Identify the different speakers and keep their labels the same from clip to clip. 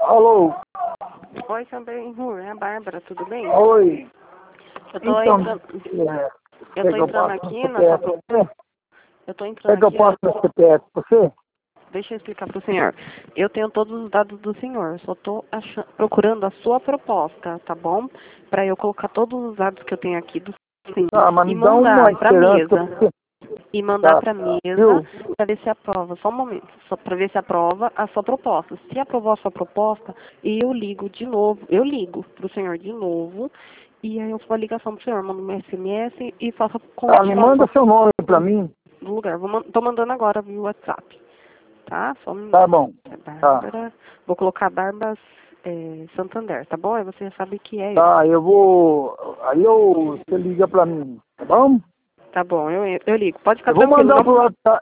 Speaker 1: Alô?
Speaker 2: Oi, também, é a Bárbara, tudo bem?
Speaker 1: Oi.
Speaker 2: Eu tô
Speaker 1: Então,
Speaker 2: entrando,
Speaker 1: quer
Speaker 2: eu tô
Speaker 1: que eu
Speaker 2: entrando
Speaker 1: passe no
Speaker 2: aqui na sua,
Speaker 1: CPF pra você?
Speaker 2: eu tô
Speaker 1: Quer
Speaker 2: entrando
Speaker 1: que eu
Speaker 2: aqui
Speaker 1: passe no CPF pra você?
Speaker 2: deixa eu explicar pro senhor. Eu tenho todos os dados do senhor, só tô procurando a sua proposta, tá bom? Pra eu colocar todos os dados que eu tenho aqui do sim
Speaker 1: Tá, mas
Speaker 2: e
Speaker 1: me dá uma
Speaker 2: mandar pra
Speaker 1: esperança que eu
Speaker 2: mesa.
Speaker 1: preciso.
Speaker 2: E mandar
Speaker 1: Tá,
Speaker 2: pra mesa
Speaker 1: viu?
Speaker 2: pra ver se aprova. Só um momento, só pra ver se aprova a sua proposta. Se aprovou a sua proposta, eu ligo de novo, eu ligo pro senhor de novo, e aí eu faço a ligação pro senhor, mando um SMS e faço a
Speaker 1: Tá, me manda
Speaker 2: continuação
Speaker 1: seu nome pra mim.
Speaker 2: do lugar. Tô mandando agora via WhatsApp, tá? Só um
Speaker 1: Tá
Speaker 2: minuto.
Speaker 1: bom.
Speaker 2: É
Speaker 1: Tá.
Speaker 2: Bárbara. Vou colocar Barbas Santander, tá bom? Aí você já sabe que é eu.
Speaker 1: Tá, eu vou. Aí você liga pra mim, tá bom?
Speaker 2: Tá bom, eu ligo. Pode ficar
Speaker 1: Eu vou
Speaker 2: tranquilo,
Speaker 1: mandar
Speaker 2: não.
Speaker 1: pro WhatsApp,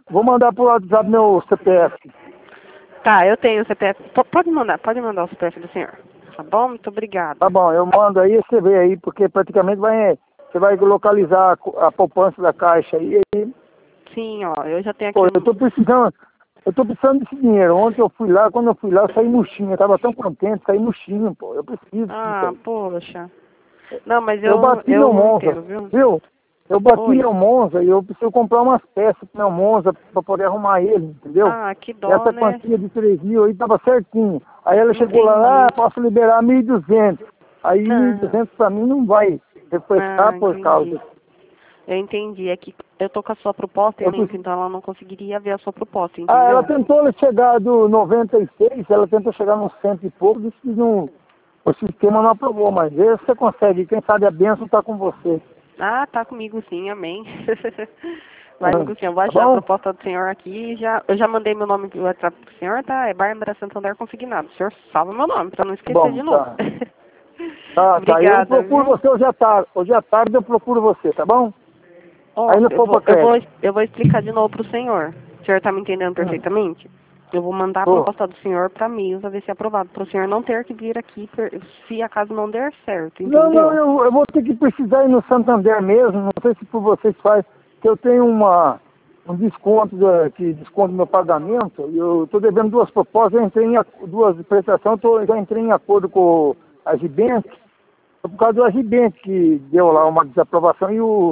Speaker 1: meu CPF.
Speaker 2: Tá, eu tenho o CPF. Pode mandar o CPF do senhor. Tá bom? Muito
Speaker 1: Tá
Speaker 2: obrigada.
Speaker 1: bom, eu mando aí, você vê aí, porque praticamente você vai localizar a poupança da caixa aí.
Speaker 2: Sim, ó, eu já tenho aqui
Speaker 1: Pô,
Speaker 2: um.
Speaker 1: eu tô precisando desse dinheiro. Ontem eu fui lá, quando eu fui lá, eu saí murchinho. Eu tava tão contente, saí murchinho, pô. Eu preciso disso
Speaker 2: Ah,
Speaker 1: aí.
Speaker 2: poxa. Não, mas
Speaker 1: Eu bati meu
Speaker 2: eu
Speaker 1: Monza,
Speaker 2: entendo, viu?
Speaker 1: viu? Eu bati
Speaker 2: Oi.
Speaker 1: meu Monza e eu preciso comprar umas peças pro meu Monza pra poder arrumar ele, entendeu?
Speaker 2: Ah, que dó,
Speaker 1: Essa
Speaker 2: né?
Speaker 1: quantia de 3 mil aí tava certinho. Aí ela chegou lá,
Speaker 2: Entendi.
Speaker 1: posso liberar 1.200. Aí
Speaker 2: Ah,
Speaker 1: 1.200 pra mim não vai refrescar por
Speaker 2: entendi.
Speaker 1: causa.
Speaker 2: Eu entendi. É que eu tô com a sua proposta em
Speaker 1: Eu
Speaker 2: limpo,
Speaker 1: preciso.
Speaker 2: então ela não conseguiria ver a sua proposta,
Speaker 1: Ah, ela
Speaker 2: entendeu?
Speaker 1: tentou chegar do 96, ela tentou chegar nos 100 e pouco, disse que não, o sistema não aprovou, mas esse você consegue, quem sabe a bênção está com você.
Speaker 2: Ah, tá comigo sim, amém. Vai comigo sim, eu vou
Speaker 1: Tá
Speaker 2: achar a
Speaker 1: bom?
Speaker 2: proposta do senhor aqui e eu já mandei meu nome pro WhatsApp pro senhor, tá? É Bárbara Santander Consignado. O senhor salva meu nome, pra não
Speaker 1: Tá
Speaker 2: esquecer
Speaker 1: bom,
Speaker 2: de novo.
Speaker 1: tá. Tá, eu
Speaker 2: Obrigada,
Speaker 1: procuro
Speaker 2: viu?
Speaker 1: você hoje à tarde eu procuro você, tá bom?
Speaker 2: Ó,
Speaker 1: Aí não for para crédito.
Speaker 2: eu vou explicar de novo pro senhor. O senhor tá me entendendo
Speaker 1: Hum,
Speaker 2: perfeitamente? Eu vou mandar a
Speaker 1: tô.
Speaker 2: proposta do senhor pra mesa ver se é aprovado, para o senhor não ter que vir aqui se acaso não der certo,
Speaker 1: Não,
Speaker 2: entendeu?
Speaker 1: eu vou ter que precisar ir no Santander mesmo, não sei se por vocês faz, que eu tenho um desconto, que desconto meu pagamento, e eu estou devendo duas propostas, eu entrei duas prestações, já entrei em acordo com a Gibenc, por causa do Gibenc que deu lá uma desaprovação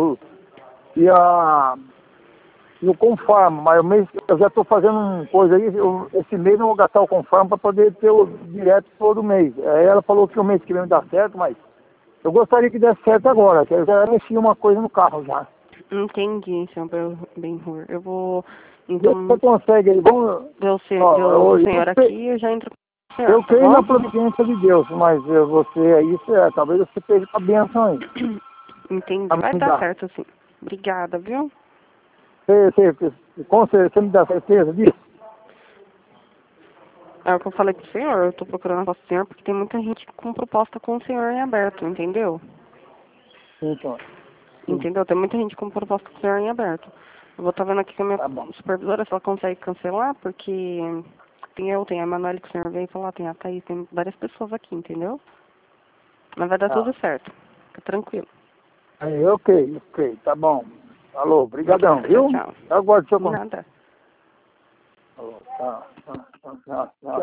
Speaker 1: e a e o Confarm, mas eu já estou fazendo uma coisa aí, esse mês eu vou gastar o Confarm para poder ter o direto todo mês. Aí ela falou que o mês que vem dá certo, mas eu gostaria que desse certo agora, que eu já mexi uma coisa no carro já.
Speaker 2: Entendi, senhor Ben-Hur. Eu vou,
Speaker 1: Vê se você
Speaker 2: então,
Speaker 1: consegue aí, vamos.
Speaker 2: ver
Speaker 1: Ó,
Speaker 2: o senhor aqui e eu já entro com o senhor,
Speaker 1: eu
Speaker 2: tá
Speaker 1: creio na
Speaker 2: bom?
Speaker 1: providência de Deus, mas você aí, talvez você esteja com a bênção aí.
Speaker 2: Entendi.
Speaker 1: Pra
Speaker 2: Vai
Speaker 1: me
Speaker 2: dar
Speaker 1: dar.
Speaker 2: certo, sim. Obrigada, viu?
Speaker 1: Você me dá certeza disso?
Speaker 2: É o que eu falei pro senhor. Eu tô procurando a proposta do senhor porque tem muita gente com proposta com o senhor em aberto, entendeu?
Speaker 1: Então, sim,
Speaker 2: Entendeu? Tem muita gente com proposta com o senhor em aberto. Eu vou estar vendo aqui com a minha
Speaker 1: tá bom.
Speaker 2: supervisora se ela consegue cancelar, porque tem a Emanuele que o senhor veio falar, tem a Thaís, tem várias pessoas aqui, entendeu? Mas vai dar
Speaker 1: Tá.
Speaker 2: tudo certo. Fica tranquilo.
Speaker 1: Aí, ok, tá bom. Alô, brigadão,
Speaker 2: Obrigada. Tchau,
Speaker 1: viu?
Speaker 2: tchau.
Speaker 1: Eu aguardo o seu contato.
Speaker 2: Nada.
Speaker 1: Alô, tá.